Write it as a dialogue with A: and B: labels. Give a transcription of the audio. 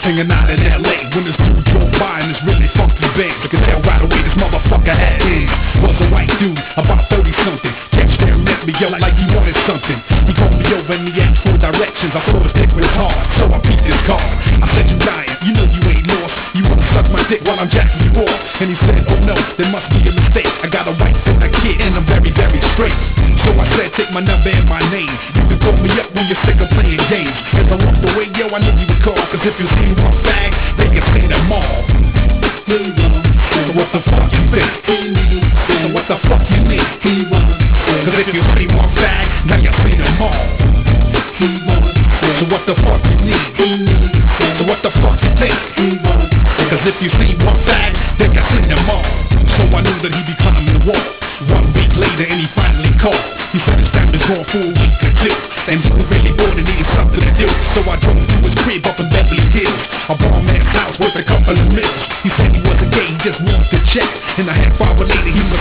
A: hanging out in LA when this dude drove by in this really funky Benz. You can tell right away this motherfucker had ends. Was a white dude, about 30 something. Kept staring at me, yo, like he wanted something. He called me over and he asked for directions. I saw his dick was hard, so I peeped his car. I said, you lying, you know you ain't lost. You wanna suck my dick while I'm jacking you off. And he said, oh no, there must be a mistake. I got a wife and a kid and I'm very, very straight. So I said, take my number and my name. You can call me up when you're sick of playing games. As I walked away, yo, I knew you would call. Cause if you see one fag, they can see them all. So what the fuck you think? So what the fuck you mean? Cause if you see one fag, now you see them all. So what the fuck you need? So what the fuck you think? Cause if you see one fag, they can see them all. So I knew that he'd be climbing the wall. 1 week later and he finally called. He said his time is gone for a week or two, and he was really bored and needed something to do. So I drove to his crib up in Beverly Hills, a bomb-ass house worth a couple of mils. He said he wasn't gay, he just wanted to check. And a half hour later he was